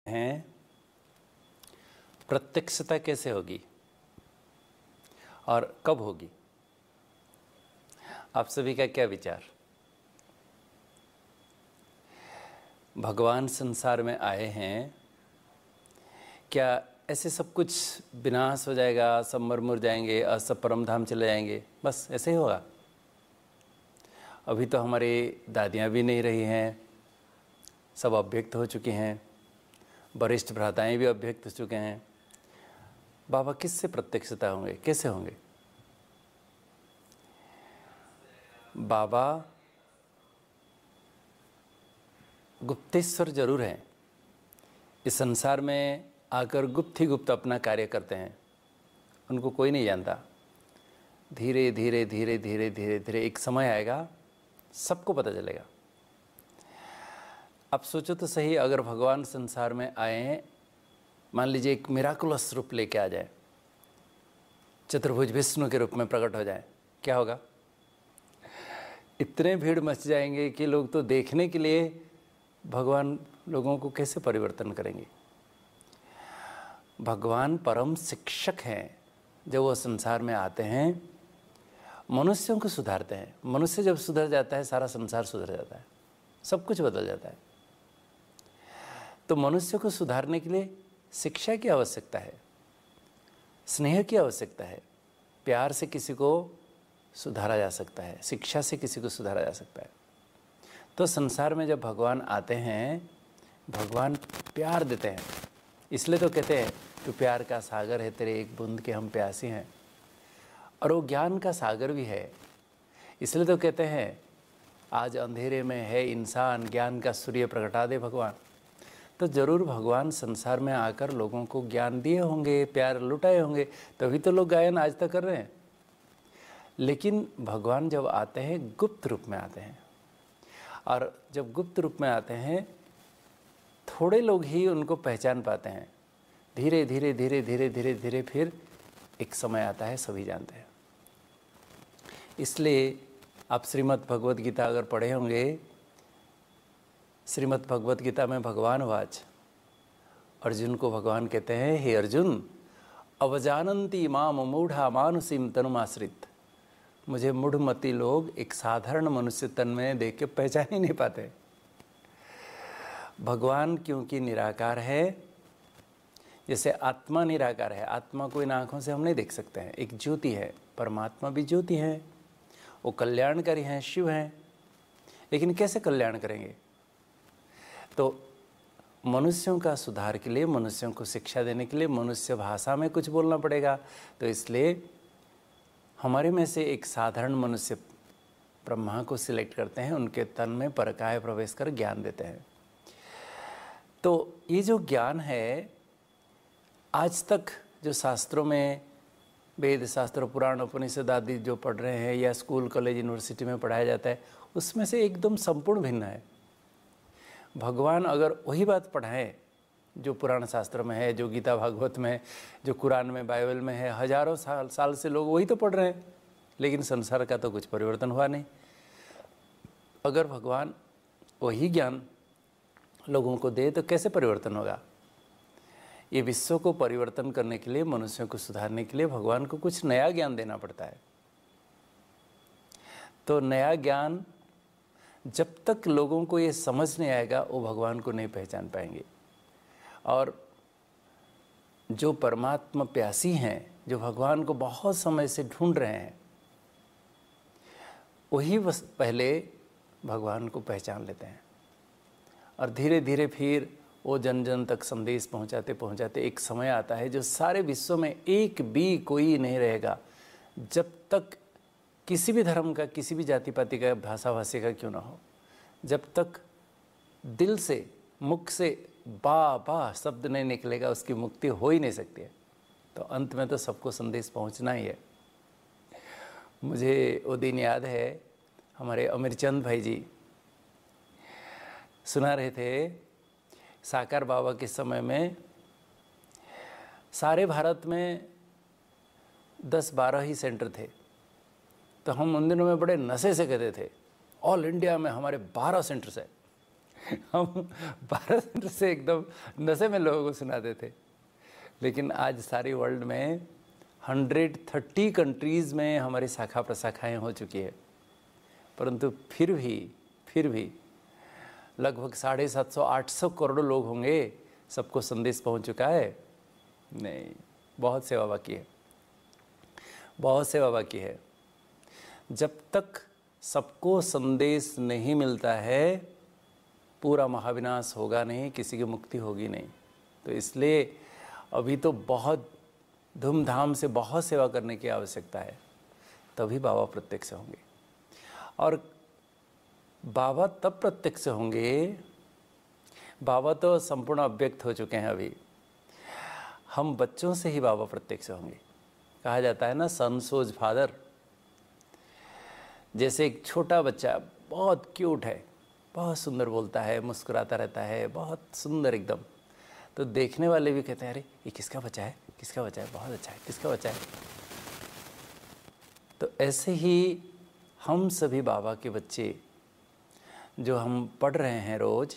हैं प्रत्यक्षता कैसे होगी और कब होगी? आप सभी का क्या विचार? भगवान संसार में आए हैं, क्या ऐसे सब कुछ विनाश हो जाएगा, सब मर मुर जाएंगे और सब परम धाम चले जाएंगे, बस ऐसे ही होगा? अभी तो हमारी दादियाँ भी नहीं रही हैं, सब अभ्यक्त हो चुकी हैं, वरिष्ठ भ्राताएँ भी अभ्यक्त हो चुके हैं। बाबा किससे प्रत्यक्षता होंगे, कैसे होंगे? बाबा गुप्तेश्वर जरूर हैं, इस संसार में आकर गुप्त ही गुप्त अपना कार्य करते हैं, उनको कोई नहीं जानता। धीरे धीरे धीरे धीरे धीरे धीरे एक समय आएगा, सबको पता चलेगा। अब सोचो तो सही, अगर भगवान संसार में आए, मान लीजिए एक मिराकुलस रूप लेके आ जाए, चतुर्भुज विष्णु के रूप में प्रकट हो जाए, क्या होगा? इतने भीड़ मच जाएंगे कि लोग तो देखने के लिए भगवान लोगों को कैसे परिवर्तन करेंगे। भगवान परम शिक्षक हैं, जब वो संसार में आते हैं मनुष्यों को सुधारते हैं। मनुष्य जब सुधर जाता है सारा संसार सुधर जाता है, सब कुछ बदल जाता है। तो मनुष्य को सुधारने के लिए शिक्षा की आवश्यकता है, स्नेह की आवश्यकता है, प्यार से किसी को सुधारा जा सकता है, शिक्षा से किसी को सुधारा जा सकता है। तो संसार में जब भगवान आते हैं, भगवान प्यार देते हैं, इसलिए तो कहते हैं कि प्यार का सागर है, तेरे एक बूंद के हम प्यासी हैं। और वो ज्ञान का सागर भी है, इसलिए तो कहते हैं आज अंधेरे में है इंसान, ज्ञान का सूर्य प्रगटा दे भगवान। तो ज़रूर भगवान संसार में आकर लोगों को ज्ञान दिए होंगे, प्यार लुटाए होंगे, तभी तो लोग गायन आज तक कर रहे हैं। लेकिन भगवान जब आते हैं गुप्त रूप में आते हैं, और जब गुप्त रूप में आते हैं थोड़े लोग ही उनको पहचान पाते हैं। धीरे धीरे धीरे धीरे धीरे धीरे फिर एक समय आता है, सभी जानते हैं। इसलिए आप श्रीमद् भगवद गीता अगर पढ़े होंगे, श्रीमद् भगवद गीता में भगवान वाच, अर्जुन को भगवान कहते हैं, हे अर्जुन, अवजानन्ति माम मूढ़ा मानुषीम तनुमाश्रित। मुझे मूढ़मती लोग एक साधारण मनुष्य तन में देख के पहचान ही नहीं पाते। भगवान क्योंकि निराकार है, जैसे आत्मा निराकार है, आत्मा को इन आँखों से हम नहीं देख सकते हैं, एक ज्योति है, परमात्मा भी ज्योति है, वो कल्याणकारी हैं, शिव हैं। लेकिन कैसे कल्याण करेंगे? तो मनुष्यों का सुधार के लिए, मनुष्यों को शिक्षा देने के लिए मनुष्य भाषा में कुछ बोलना पड़ेगा। तो इसलिए हमारे में से एक साधारण मनुष्य ब्रह्मा को सिलेक्ट करते हैं, उनके तन में परकाय प्रवेश कर ज्ञान देते हैं। तो ये जो ज्ञान है, आज तक जो शास्त्रों में, वेद शास्त्र, पुराण, उपनिषद आदि जो पढ़ रहे हैं या स्कूल कॉलेज यूनिवर्सिटी में पढ़ाया जाता है, उसमें से एकदम संपूर्ण भिन्न है। भगवान अगर वही बात पढ़ाएं जो पुराण शास्त्र में है, जो गीता भागवत में, जो कुरान में, बाइबल में है, हजारों साल से लोग वही तो पढ़ रहे हैं, लेकिन संसार का तो कुछ परिवर्तन हुआ नहीं। अगर भगवान वही ज्ञान लोगों को दे तो कैसे परिवर्तन होगा? ये विश्व को परिवर्तन करने के लिए, मनुष्यों को सुधारने के लिए भगवान को कुछ नया ज्ञान देना पड़ता है। तो नया ज्ञान जब तक लोगों को ये समझ नहीं आएगा, वो भगवान को नहीं पहचान पाएंगे। और जो परमात्मा प्यासी हैं, जो भगवान को बहुत समय से ढूंढ रहे हैं, वही बस पहले भगवान को पहचान लेते हैं, और धीरे धीरे फिर वो जन जन तक संदेश पहुंचाते पहुंचाते एक समय आता है जो सारे विश्व में एक भी कोई नहीं रहेगा, जब तक किसी भी धर्म का, किसी भी जाति पाति का, भाषा भाषी का क्यों ना हो, जब तक दिल से, मुख से बा बा शब्द नहीं निकलेगा, उसकी मुक्ति हो ही नहीं सकती है। तो अंत में तो सबको संदेश पहुंचना ही है। मुझे वो दिन याद है, हमारे अमीरचंद भाई जी सुना रहे थे, साकार बाबा के समय में सारे भारत में 10-12 ही सेंटर थे। तो हम उन दिनों में बड़े नशे से कहते थे, ऑल इंडिया में हमारे 12 सेंटर्स है। हम 12 मिनट से एकदम नशे में लोगों को सुनाते थे। लेकिन आज सारी वर्ल्ड में 130 कंट्रीज़ में हमारी शाखा प्रशाखाएँ हो चुकी है, परंतु फिर भी लगभग 750-800 करोड़ लोग होंगे, सबको संदेश पहुंच चुका है? नहीं, बहुत सेवा बाकी है, बहुत सेवा बाकी है। जब तक सबको संदेश नहीं मिलता है, पूरा महाविनाश होगा नहीं, किसी की मुक्ति होगी नहीं। तो इसलिए अभी तो बहुत धूमधाम से बहुत सेवा करने की आवश्यकता है, तभी बाबा प्रत्यक्ष होंगे। और बाबा तब प्रत्यक्ष होंगे, बाबा तो संपूर्ण अव्यक्त हो चुके हैं अभी, हम बच्चों से ही बाबा प्रत्यक्ष होंगे। कहा जाता है ना, सन सोज फादर। जैसे एक छोटा बच्चा बहुत क्यूट है, बहुत सुंदर बोलता है, मुस्कुराता रहता है, बहुत सुंदर एकदम, तो देखने वाले भी कहते हैं अरे ये किसका बच्चा है, किसका बच्चा है, बहुत अच्छा है, किसका बच्चा है। तो ऐसे ही हम सभी बाबा के बच्चे जो हम पढ़ रहे हैं रोज़,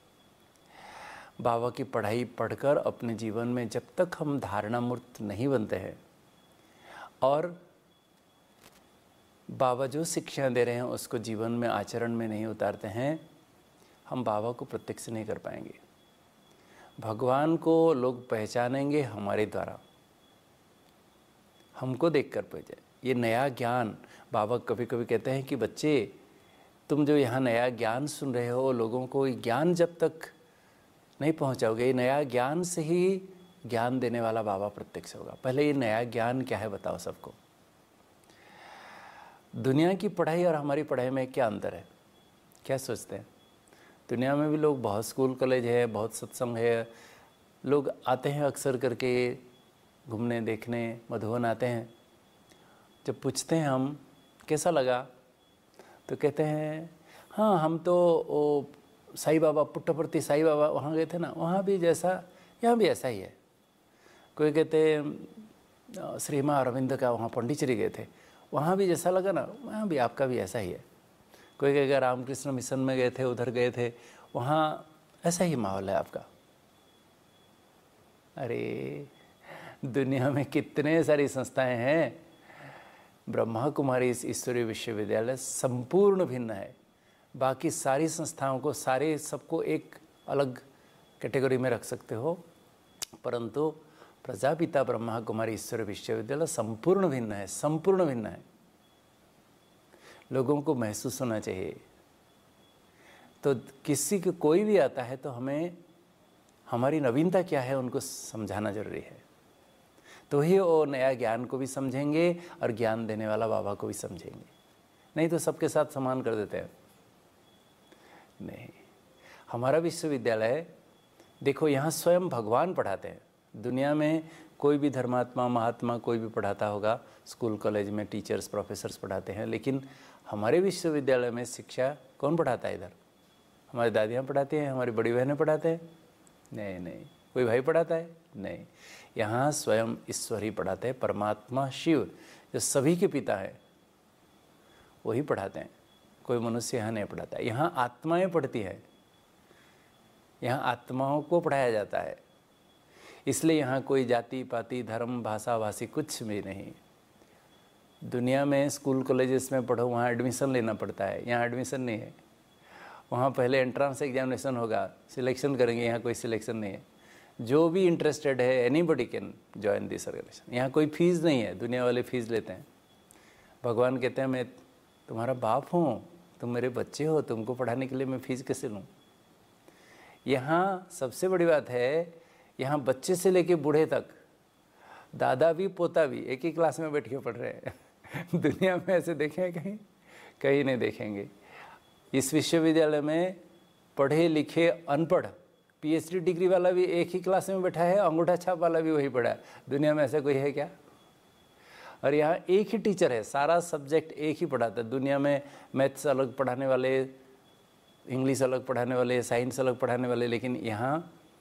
बाबा की पढ़ाई पढ़कर अपने जीवन में जब तक हम धारणा मूर्त नहीं बनते हैं और बाबा जो शिक्षा दे रहे हैं उसको जीवन में आचरण में नहीं उतारते हैं, हम बाबा को प्रत्यक्ष नहीं कर पाएंगे। भगवान को लोग पहचानेंगे हमारे द्वारा, हमको देखकर पहचाने। ये नया ज्ञान, बाबा कभी कभी कहते हैं कि बच्चे तुम जो यहाँ नया ज्ञान सुन रहे हो, लोगों को ये ज्ञान जब तक नहीं पहुँचाओगे, ये नया ज्ञान से ही ज्ञान देने वाला बाबा प्रत्यक्ष होगा। पहले ये नया ज्ञान क्या है बताओ सबको। दुनिया की पढ़ाई और हमारी पढ़ाई में क्या अंतर है, क्या सोचते हैं? दुनिया में भी लोग बहुत स्कूल कॉलेज है, बहुत सत्संग है, लोग आते हैं अक्सर करके घूमने देखने, मधुबन आते हैं। जब पूछते हैं हम कैसा लगा, तो कहते हैं हाँ हम तो वो साईं बाबा, पुट्टपर्ती साईं बाबा वहाँ गए थे ना, वहाँ भी जैसा यहाँ भी ऐसा ही है। कोई कहते हैं श्री माँ अरविंद का वहाँ पौंडीचेरी गए थे, वहाँ भी जैसा लगा ना, वहाँ भी आपका भी ऐसा ही है। कोई कहेगा रामकृष्ण मिशन में गए थे, उधर गए थे, वहाँ ऐसा ही माहौल है आपका। अरे दुनिया में कितने सारी संस्थाएं हैं, ब्रह्मा कुमारी ईश्वरीय विश्वविद्यालय संपूर्ण भिन्न है। बाकी सारी संस्थाओं को, सारे सबको एक अलग कैटेगरी में रख सकते हो, परंतु प्रजापिता ब्रह्मा कुमारी ईश्वरीय विश्वविद्यालय संपूर्ण भिन्न है, संपूर्ण भिन्न है। लोगों को महसूस होना चाहिए। तो किसी को कोई भी आता है तो हमें हमारी नवीनता क्या है उनको समझाना जरूरी है, तो ही वो नया ज्ञान को भी समझेंगे और ज्ञान देने वाला बाबा को भी समझेंगे। नहीं तो सबके साथ समान कर देते हैं। नहीं, हमारा विश्वविद्यालय देखो, यहाँ स्वयं भगवान पढ़ाते हैं। दुनिया में कोई भी धर्मात्मा महात्मा कोई भी पढ़ाता होगा, स्कूल कॉलेज में टीचर्स प्रोफेसर्स पढ़ाते हैं, लेकिन हमारे विश्वविद्यालय में शिक्षा कौन पढ़ाता है? इधर हमारी दादियाँ पढ़ाती हैं, हमारी बड़ी बहनें पढ़ाते हैं? नहीं। कोई भाई पढ़ाता है? नहीं। यहाँ स्वयं ईश्वर ही पढ़ाते हैं, परमात्मा शिव जो सभी के पिता है वही पढ़ाते हैं। कोई मनुष्य यहाँ नहीं पढ़ाता है। यहाँ आत्माएं पढ़ती हैं, यहाँ आत्माओं को पढ़ाया जाता है। इसलिए यहाँ कोई जाति पाति धर्म भाषा भाषी कुछ भी नहीं। दुनिया में स्कूल कॉलेजेस में पढ़ो, वहाँ एडमिशन लेना पड़ता है, यहाँ एडमिशन नहीं है। वहाँ पहले एंट्रेंस एग्जामिनेशन होगा, सिलेक्शन करेंगे, यहाँ कोई सिलेक्शन नहीं है। जो भी इंटरेस्टेड है anybody can join this organisation. यहाँ कोई फीस नहीं है, दुनिया वाले फीस लेते हैं। भगवान कहते हैं मैं तुम्हारा बाप हूँ, तुम मेरे बच्चे हो, तुमको पढ़ाने के लिए मैं फीस कैसे लूँ? यहाँ सबसे बड़ी बात है, यहाँ बच्चे से लेके बूढ़े तक, दादा भी पोता भी एक ही क्लास में बैठ के पढ़ रहे हैं। दुनिया में ऐसे देखें कहीं नहीं देखेंगे। इस विश्वविद्यालय में पढ़े लिखे अनपढ़ पीएचडी डिग्री वाला भी एक ही क्लास में बैठा है, अंगूठा छाप वाला भी वही पढ़ा है। दुनिया में ऐसा कोई है क्या? और यहाँ एक ही टीचर है, सारा सब्जेक्ट एक ही पढ़ाता है। दुनिया में मैथ्स अलग पढ़ाने वाले, इंग्लिश अलग पढ़ाने वाले, साइंस अलग पढ़ाने वाले, लेकिन यहाँ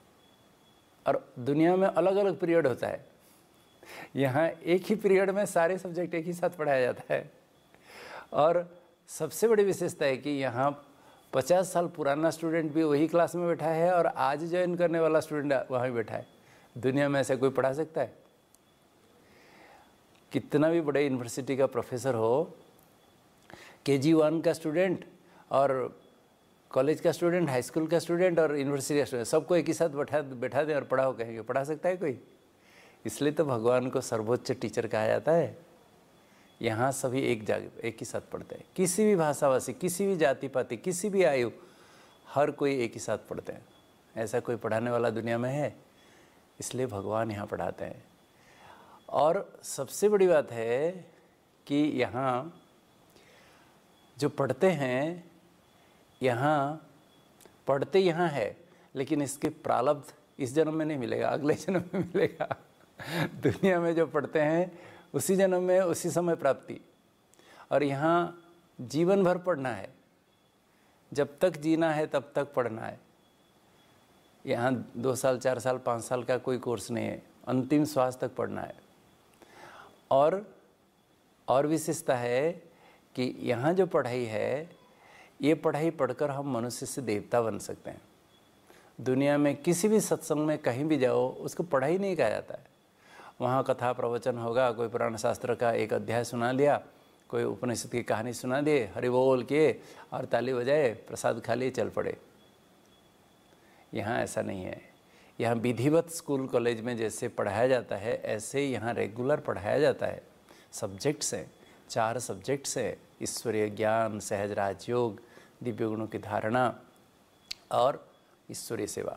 और दुनिया में अलग अलग पीरियड होता है। यहाँ एक ही पीरियड में सारे सब्जेक्ट एक ही साथ पढ़ाया जाता है। और सबसे बड़ी विशेषता है कि यहाँ 50 साल पुराना स्टूडेंट भी वही क्लास में बैठा है और आज ज्वाइन करने वाला स्टूडेंट वहाँ बैठा है। दुनिया में ऐसा कोई पढ़ा सकता है? कितना भी बड़े यूनिवर्सिटी का प्रोफेसर हो, KG1 का स्टूडेंट और कॉलेज का स्टूडेंट, हाई स्कूल का स्टूडेंट और यूनिवर्सिटी का स्टूडेंट, सबको एक ही साथ बैठा दें और पढ़ाओ कहेंगे, पढ़ा सकता है कोई? इसलिए तो भगवान को सर्वोच्च टीचर कहा जाता है। यहाँ सभी एक ही साथ पढ़ते हैं, किसी भी भाषाभाषी, किसी भी जाति पाति, किसी भी आयु, हर कोई एक ही साथ पढ़ते हैं। ऐसा कोई पढ़ाने वाला दुनिया में है? इसलिए भगवान यहाँ पढ़ाते हैं। और सबसे बड़ी बात है कि यहाँ जो पढ़ते हैं, यहाँ पढ़ते यहाँ है, लेकिन इसके प्रारब्ध इस जन्म में नहीं मिलेगा, अगले जन्म में मिलेगा। दुनिया में जो पढ़ते हैं उसी जन्म में उसी समय प्राप्ति, और यहाँ जीवन भर पढ़ना है। जब तक जीना है तब तक पढ़ना है। यहाँ 2 साल 4 साल 5 साल का कोई कोर्स नहीं है, अंतिम श्वास तक पढ़ना है। और विशेषता है कि यहाँ जो पढ़ाई है, ये पढ़ाई पढ़कर हम मनुष्य से देवता बन सकते हैं। दुनिया में किसी भी सत्संग में कहीं भी जाओ, उसको पढ़ाई नहीं कहा जाता है। वहाँ कथा प्रवचन होगा, कोई पुराण शास्त्र का एक अध्याय सुना लिया, कोई उपनिषद की कहानी सुना दिए, हरि बोल किए और ताली बजाए, प्रसाद खा लिए, चल पड़े। यहाँ ऐसा नहीं है। यहाँ विधिवत स्कूल कॉलेज में जैसे पढ़ाया जाता है, ऐसे यहाँ रेगुलर पढ़ाया जाता है। सब्जेक्ट्स हैं, 4 सब्जेक्ट्स हैं, ईश्वरीय ज्ञान, सहज राजयोग, दिव्य गुणों की धारणा और ईश्वरीय सेवा।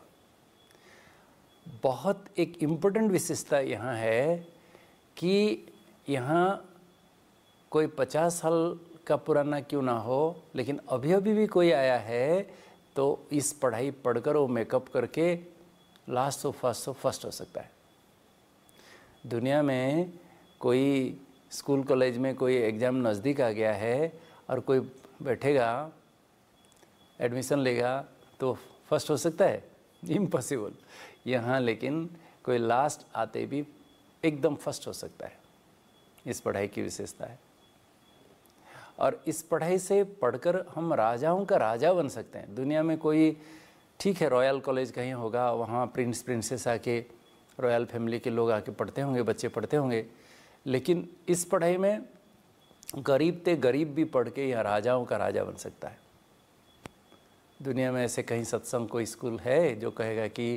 बहुत एक इम्पोर्टेंट विशेषता यहाँ है कि यहाँ कोई 50 साल का पुराना क्यों ना हो, लेकिन अभी भी कोई आया है तो इस पढ़ाई पढ़कर वो मेकअप करके लास्ट फर्स्ट हो सकता है। दुनिया में कोई स्कूल कॉलेज में कोई एग्ज़ाम नज़दीक आ गया है और कोई बैठेगा, एडमिशन लेगा तो फर्स्ट हो सकता है? इम्पॉसिबल। यहाँ लेकिन कोई लास्ट आते भी एकदम फर्स्ट हो सकता है। इस पढ़ाई की विशेषता है। और इस पढ़ाई से पढ़कर हम राजाओं का राजा बन सकते हैं। दुनिया में कोई, ठीक है, रॉयल कॉलेज कहीं होगा, वहाँ प्रिंस प्रिंसेस आके, रॉयल फैमिली के लोग आके पढ़ते होंगे, बच्चे पढ़ते होंगे, लेकिन इस पढ़ाई में गरीब ते गरीब भी पढ़ के यहाँ राजाओं का राजा बन सकता है। दुनिया में ऐसे कहीं सत्संग कोई स्कूल है जो कहेगा कि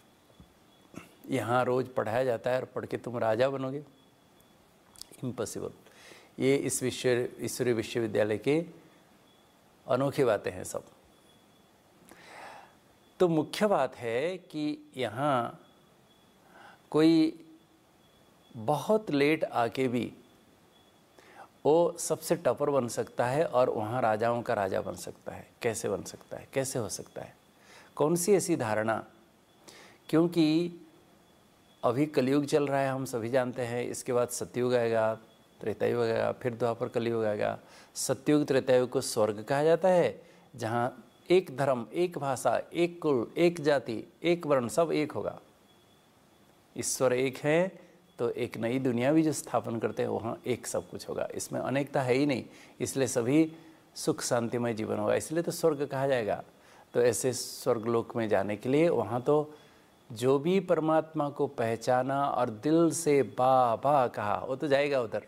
यहाँ रोज़ पढ़ाया जाता है और पढ़ के तुम राजा बनोगे? इम्पॉसिबल। ये इस ईश्वरीय विश्वविद्यालय के अनोखी बातें हैं सब। तो मुख्य बात है कि यहाँ कोई बहुत लेट आके भी वो सबसे टॉपर बन सकता है और वहाँ राजाओं का राजा बन सकता है। कैसे बन सकता है? कैसे हो सकता है? कौन सी ऐसी धारणा? क्योंकि अभी कलयुग चल रहा है, हम सभी जानते हैं। इसके बाद सतयुग आएगा, त्रेतायुग आएगा, फिर द्वापर कलयुग आएगा। सतयुग त्रेतायुग को स्वर्ग कहा जाता है, जहाँ एक धर्म, एक भाषा, एक कुल, एक जाति, एक वर्ण, सब एक होगा। ईश्वर एक है तो एक नई दुनिया भी जो स्थापन करते हैं, वहाँ एक सब कुछ होगा। इसमें अनेकता है ही नहीं, इसलिए सभी सुख शांतिमय जीवन होगा। इसलिए तो स्वर्ग कहा जाएगा। तो ऐसे स्वर्गलोक में जाने के लिए वहाँ तो जो भी परमात्मा को पहचाना और दिल से बा कहा, वो तो जाएगा उधर।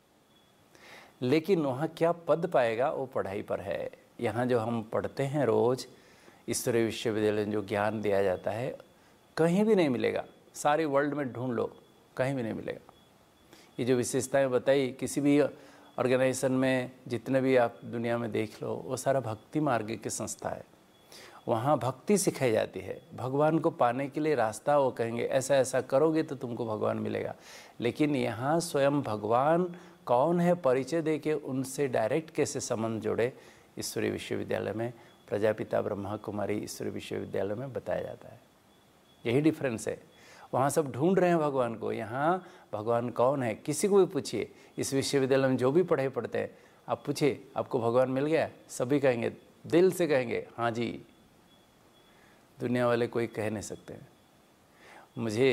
लेकिन वहाँ क्या पद पाएगा, वो पढ़ाई पर है। यहाँ जो हम पढ़ते हैं रोज़, ईश्वरीय विश्वविद्यालय में जो ज्ञान दिया जाता है, कहीं भी नहीं मिलेगा। सारे वर्ल्ड में ढूंढ लो, कहीं भी नहीं मिलेगा। ये जो विशेषताएं बताई, किसी भी ऑर्गेनाइजेशन में जितने भी आप दुनिया में देख लो, वो सारा भक्ति मार्ग की संस्था है। वहाँ भक्ति सिखाई जाती है। भगवान को पाने के लिए रास्ता वो कहेंगे, ऐसा ऐसा करोगे तो तुमको भगवान मिलेगा। लेकिन यहाँ स्वयं भगवान कौन है, परिचय दे के उनसे डायरेक्ट कैसे संबंध जोड़े, ईश्वरीय विश्वविद्यालय में, प्रजापिता ब्रह्मा कुमारी ईश्वरीय विश्वविद्यालय में बताया जाता है। यही डिफरेंस है। वहाँ सब ढूंढ रहे हैं भगवान को, यहाँ भगवान कौन है किसी को भी पूछिए। इस विश्वविद्यालय में जो भी पढ़ाई पढ़ते हैं, आप पूछिए आपको भगवान मिल गया? सभी कहेंगे, दिल से कहेंगे हाँ जी। दुनिया वाले कोई कह नहीं सकते हैं। मुझे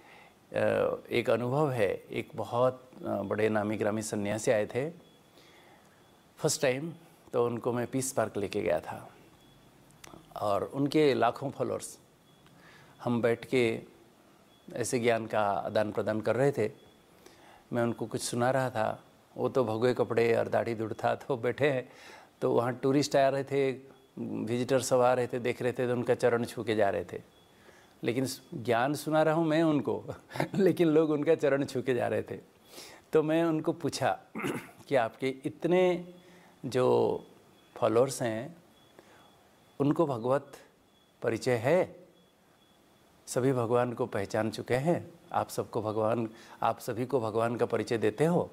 एक अनुभव है, एक बहुत बड़े नामी ग्रामी सन्यासी आए थे फर्स्ट टाइम, तो उनको मैं पीस पार्क लेके गया था। और उनके लाखों फॉलोअर्स। हम बैठ के ऐसे ज्ञान का आदान प्रदान कर रहे थे। मैं उनको कुछ सुना रहा था, वो तो भगवे कपड़े और दाढ़ी दूढ़ था, तो बैठे हैं। तो वहाँ टूरिस्ट आ रहे थे, विजिटर सब आ रहे थे, देख रहे थे, तो उनका चरण छू के जा रहे थे। लेकिन ज्ञान सुना रहा हूँ मैं उनको लेकिन लोग उनका चरण छू के जा रहे थे। तो मैं उनको पूछा कि आपके इतने जो फॉलोअर्स हैं उनको भगवत परिचय है? सभी भगवान को पहचान चुके हैं? आप सभी को भगवान का परिचय देते हो?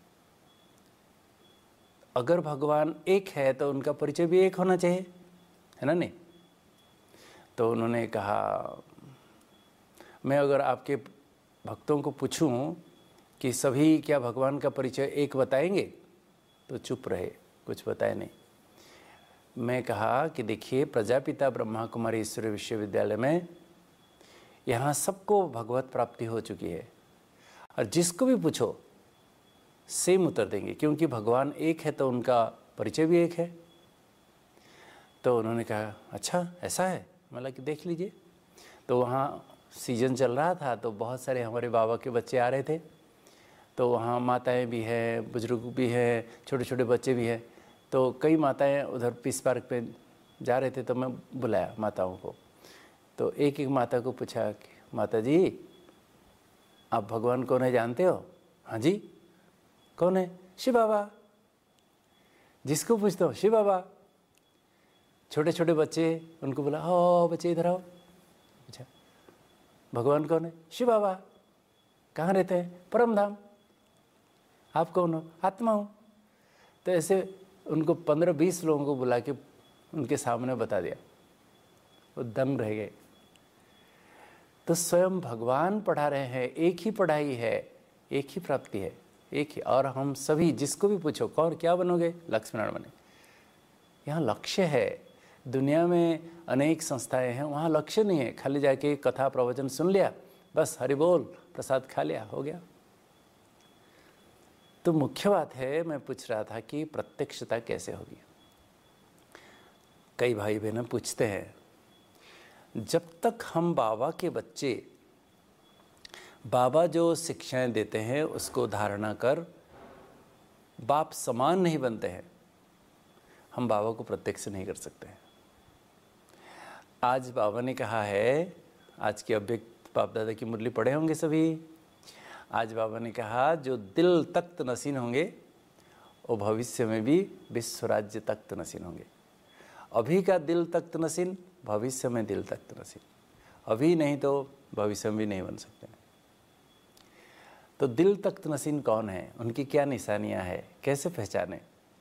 अगर भगवान एक है तो उनका परिचय भी एक होना चाहिए, है ना? नहीं। तो उन्होंने कहा, मैं अगर आपके भक्तों को पूछूं कि सभी क्या भगवान का परिचय एक बताएंगे, तो चुप रहे, कुछ बताए नहीं। मैं कहा कि देखिए, प्रजापिता ब्रह्मा कुमारी ईश्वरीय विश्वविद्यालय में यहाँ सबको भगवत प्राप्ति हो चुकी है, और जिसको भी पूछो सेम उत्तर देंगे, क्योंकि भगवान एक है तो उनका परिचय भी एक है। तो उन्होंने कहा, अच्छा ऐसा है? मतलब कि देख लीजिए। तो वहाँ सीजन चल रहा था, तो बहुत सारे हमारे बाबा के बच्चे आ रहे थे। तो वहाँ माताएं भी हैं, बुजुर्ग भी हैं, छोटे छोटे बच्चे भी हैं। तो कई माताएं उधर पीस पार्क पे जा रहे थे, तो मैं बुलाया माताओं को। तो एक एक माता को पूछा कि माता जी, आप भगवान कौन है जानते हो? हाँ जी। कौन है? शिव बाबा। जिसको पूछते हो शिव बाबा। छोटे छोटे बच्चे, उनको बोला, आओ बच्चे इधर आओ। अच्छा, भगवान कौन है? शिव बाबा। कहाँ रहते हैं? परम धाम। आप कौन हो? आत्मा हूँ। तो ऐसे उनको 15-20 लोगों को बुला के उनके सामने बता दिया। वो दंग रह गए। तो स्वयं भगवान पढ़ा रहे हैं, एक ही पढ़ाई है, एक ही प्राप्ति है, एक ही। और हम सभी, जिसको भी पूछो कौन क्या बनोगे? लक्ष्मीनारायण बने। यहाँ लक्ष्य है। दुनिया में अनेक संस्थाएं हैं, वहाँ लक्ष्य नहीं है। खाली जाके कथा प्रवचन सुन लिया, बस हरि बोल, प्रसाद खा लिया, हो गया। तो मुख्य बात है, मैं पूछ रहा था कि प्रत्यक्षता कैसे होगी। कई भाई बहन पूछते हैं, जब तक हम बाबा के बच्चे, बाबा जो शिक्षाएं देते हैं उसको धारणा कर बाप समान नहीं बनते हैं, हम बाबा को प्रत्यक्ष नहीं कर सकते हैं। आज बाबा ने कहा है, आज की अव्यक्त बाप दादा की मुरली पढ़े होंगे सभी। आज बाबा ने कहा, जो दिल तख्त नसीन होंगे वो भविष्य में भी विश्व राज्य तख्त नसीन होंगे। अभी का दिल तख्त नसीन, भविष्य में दिल तख्त नसीन। अभी नहीं तो भविष्य में भी नहीं बन सकते। तो दिल तख्त नसीन कौन है? उनकी क्या निशानियां हैं? कैसे पहचाने?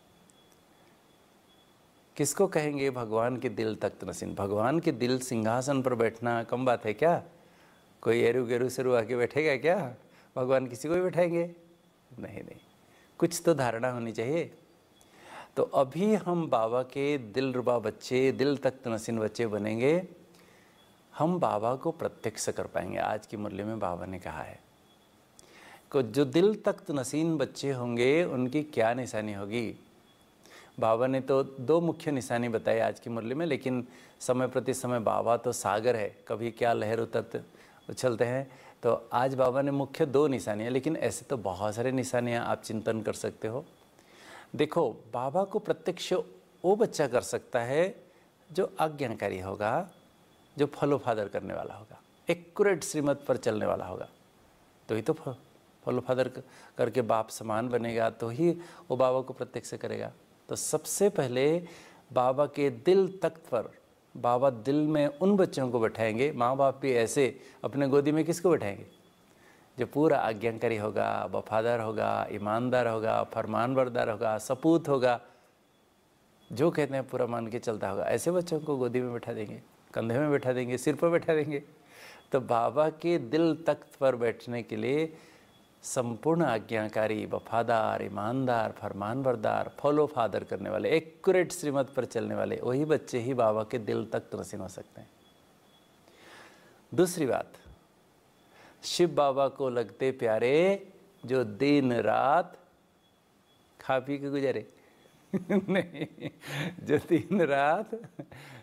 किसको कहेंगे भगवान के दिल तख्त नसीन? भगवान के दिल सिंहासन पर बैठना कम बात है क्या? कोई एरू गेरू सेरू आके बैठेगा क्या? भगवान किसी को भी बैठाएंगे? नहीं। कुछ तो धारणा होनी चाहिए। तो अभी हम बाबा के दिलरुबा बच्चे, दिल तख्त नसीन बच्चे बनेंगे, हम बाबा को प्रत्यक्ष कर पाएंगे। आज की मुरली में बाबा ने कहा है कि जो दिल तख्त नसीन बच्चे होंगे उनकी क्या निशानी होगी। बाबा ने तो 2 मुख्य निशानी बताई आज की मुरली में, लेकिन समय प्रति समय बाबा तो सागर है, कभी क्या लहर उछलते हैं। तो आज बाबा ने मुख्य 2 निशानियाँ, लेकिन ऐसे तो बहुत सारे निशानियाँ आप चिंतन कर सकते हो। देखो, बाबा को प्रत्यक्ष वो बच्चा कर सकता है जो आज्ञाकारी होगा, जो फॉलो फादर करने वाला होगा, एक्यूरेट श्रीमत पर चलने वाला होगा। तो ही तो फॉलो फादर करके बाप समान बनेगा, तो ही वो बाबा को प्रत्यक्ष करेगा। तो सबसे पहले बाबा के दिल तख्त पर बाबा दिल में उन बच्चों को बैठाएंगे। माँ बाप भी ऐसे अपने गोदी में किसको बैठाएंगे? जो पूरा आज्ञाकारी होगा, वफादार होगा, ईमानदार होगा, फरमानबरदार होगा, सपूत होगा, जो कहते हैं पूरा मान के चलता होगा। ऐसे बच्चों को गोदी में बैठा देंगे, कंधे में बैठा देंगे, सिर पर बैठा देंगे। तो बाबा के दिल तख्त पर बैठने के लिए संपूर्ण आज्ञाकारी, वफादार, ईमानदार, फरमानबरदार, फॉलो फादर करने वाले, एक्यूरेट श्रीमत पर चलने वाले, वही बच्चे ही बाबा के दिल तख्त नसीन हो सकते हैं। दूसरी बात, शिव बाबा को लगते प्यारे जो दिन रात खा पी के गुजरे नहीं, जो दिन रात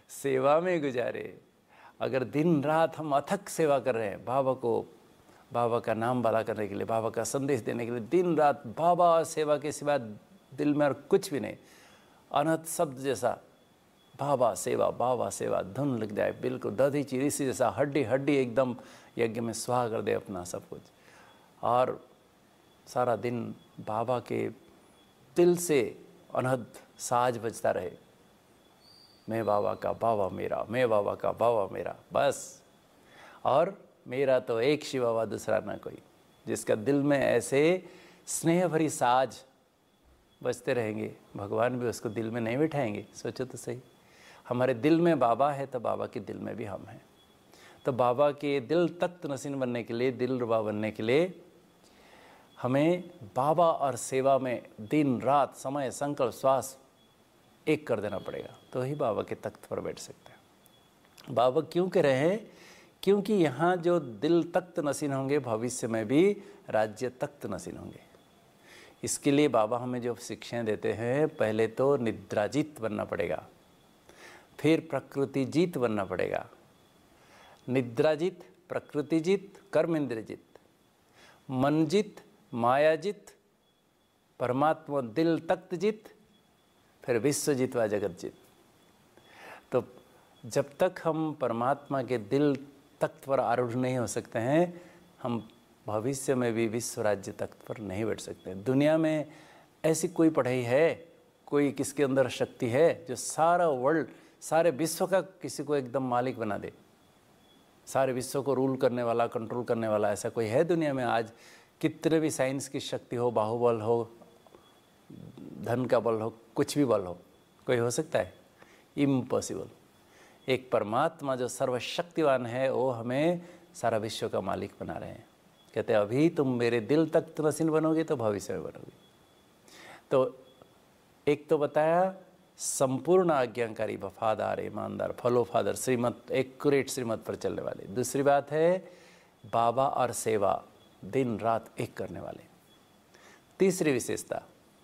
सेवा में गुजारे। अगर दिन रात हम अथक सेवा कर रहे हैं बाबा को, बाबा का नाम बाला करने के लिए, बाबा का संदेश देने के लिए, दिन रात बाबा और सेवा के सिवा दिल में और कुछ भी नहीं, अनहद शब्द जैसा बाबा सेवा धुन लग जाए, बिल्कुल दधी चीरी सी जैसा, हड्डी हड्डी एकदम यज्ञ में स्वाहा कर दे अपना सब कुछ, और सारा दिन बाबा के दिल से अनहद साज बजता रहे, मैं बाबा का बाबा मेरा, मैं बाबा का बाबा मेरा, बस। और मेरा तो एक शिव बाबा दूसरा ना कोई, जिसका दिल में ऐसे स्नेह भरी साज बजते रहेंगे, भगवान भी उसको दिल में नहीं बिठाएंगे। सोचो तो सही, हमारे दिल में बाबा है तो बाबा के दिल में भी हम हैं। तो बाबा के दिल तख्त नसीन बनने के लिए, दिल रुबा बनने के लिए हमें बाबा और सेवा में दिन रात समय संकल्प श्वास एक कर देना पड़ेगा, तो ही बाबा के तख्त पर बैठ सकते हैं। बाबा क्यों कह रहे हैं? क्योंकि यहाँ जो दिल तख्त नसीन होंगे, भविष्य में भी राज्य तख्त नसीन होंगे। इसके लिए बाबा हमें जो शिक्षाएं देते हैं, पहले तो निद्राजीत बनना पड़ेगा, फिर प्रकृतिजीत बनना पड़ेगा। निद्राजीत, प्रकृतिजीत, कर्म इंद्रजीत, मनजीत, मायाजीत, परमात्मा दिल तख्त जीत, फिर विश्वजीत व जगतजीत। तो जब तक हम परमात्मा के दिल तख्त पर आरूढ़ नहीं हो सकते हैं, हम भविष्य में भी विश्व राज्य तख्त पर नहीं बैठ सकते। दुनिया में ऐसी कोई पढ़ाई है, कोई किसके अंदर शक्ति है जो सारा वर्ल्ड, सारे विश्व का किसी को एकदम मालिक बना दे, सारे विश्व को रूल करने वाला, कंट्रोल करने वाला? ऐसा कोई है दुनिया में? आज कितने भी साइंस की शक्ति हो, बाहुबल हो, धन का बल हो, कुछ भी बल हो, कोई हो सकता है? इम्पॉसिबल। एक परमात्मा जो सर्वशक्तिवान है, वो हमें सारा विश्व का मालिक बना रहे हैं। कहते हैं अभी तुम मेरे दिल तक नसीन बनोगे तो भविष्य में बनोगे। तो एक तो बताया संपूर्ण आज्ञाकारी, वफादार, ईमानदार, फॉलो फादर, श्रीमत, एक्यूरेट श्रीमत पर चलने वाले। दूसरी बात है बाबा और सेवा दिन रात एक करने वाले। तीसरी विशेषता,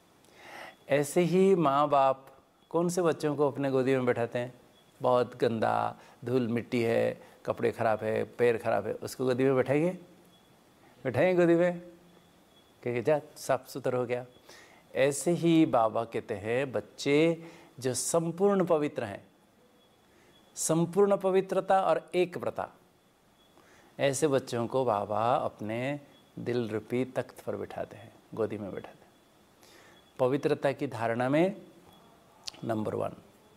ऐसे ही माँ बाप कौन से बच्चों को अपने गोदी में बैठाते हैं? बहुत गंदा, धूल मिट्टी है, कपड़े ख़राब है, पैर खराब है, उसको गोदी में बैठाएंगे? बैठाएंगे गोदी में? कहेंगे जा साफ सुथरा हो गया। ऐसे ही बाबा कहते हैं बच्चे जो संपूर्ण पवित्र हैं, संपूर्ण पवित्रता और एक व्रता, ऐसे बच्चों को बाबा अपने दिल रूपी तख्त पर बिठाते हैं, गोदी में बैठाते हैं। पवित्रता की धारणा में नंबर 1,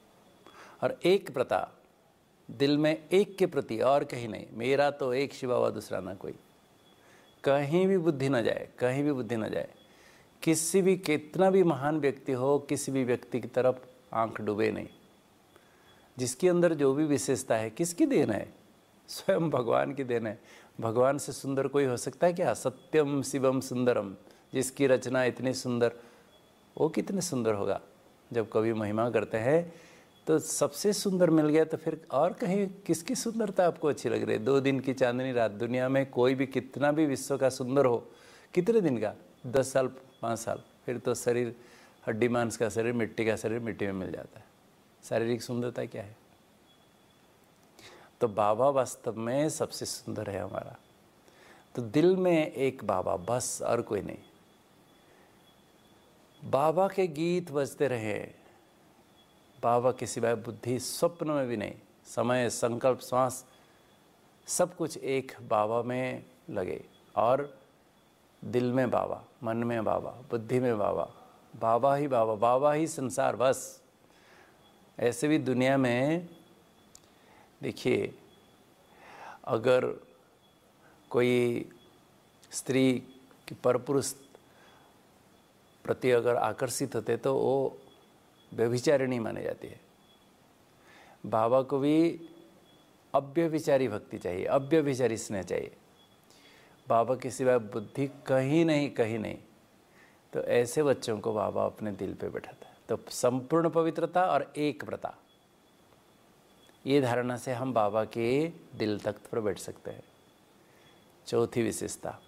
और एक व्रता, दिल में एक के प्रति और कहीं नहीं, मेरा तो एक शिवा व दूसरा ना कोई, कहीं भी बुद्धि न जाए, कहीं भी बुद्धि न जाए। किसी भी, कितना भी महान व्यक्ति हो, किसी भी व्यक्ति की तरफ आंख डूबे नहीं। जिसके अंदर जो भी विशेषता है, किसकी देन है? स्वयं भगवान की देन है। भगवान से सुंदर कोई हो सकता है क्या? सत्यम शिवम सुंदरम, जिसकी रचना इतनी सुंदर, वो कितने सुंदर होगा। जब कभी महिमा करते हैं तो सबसे सुंदर मिल गया, तो फिर और कहीं किसकी सुंदरता आपको अच्छी लग रही है? 2 दिन की चांदनी रात, दुनिया में कोई भी कितना भी विश्व का सुंदर हो, कितने दिन का? 10 साल, 5 साल, फिर तो शरीर, हड्डी मांस का शरीर, मिट्टी का शरीर मिट्टी में मिल जाता है। शारीरिक सुंदरता क्या है? तो बाबा वास्तव में सबसे सुंदर है हमारा। तो दिल में एक बाबा बस, और कोई नहीं। बाबा के गीत बजते रहे, बाबा के सिवाय बुद्धि स्वप्न में भी नहीं, समय संकल्प श्वास सब कुछ एक बाबा में लगे, और दिल में बाबा, मन में बाबा, बुद्धि में बाबा, बाबा ही बाबा, बाबा ही संसार, बस। ऐसे भी दुनिया में देखिए, अगर कोई स्त्री की परपुरुष प्रति अगर आकर्षित होते तो वो व्यभिचारिणी मानी जाती है। बाबा को भी अव्यभिचारी भक्ति चाहिए, अव्यभिचारी स्नेह चाहिए। बाबा के सिवाय बुद्धि कहीं नहीं, कहीं नहीं। तो ऐसे बच्चों को बाबा अपने दिल पे बैठाता है। तो संपूर्ण पवित्रता और एक व्रता, ये धारणा से हम बाबा के दिल तख्त पर बैठ सकते हैं। चौथी विशेषता,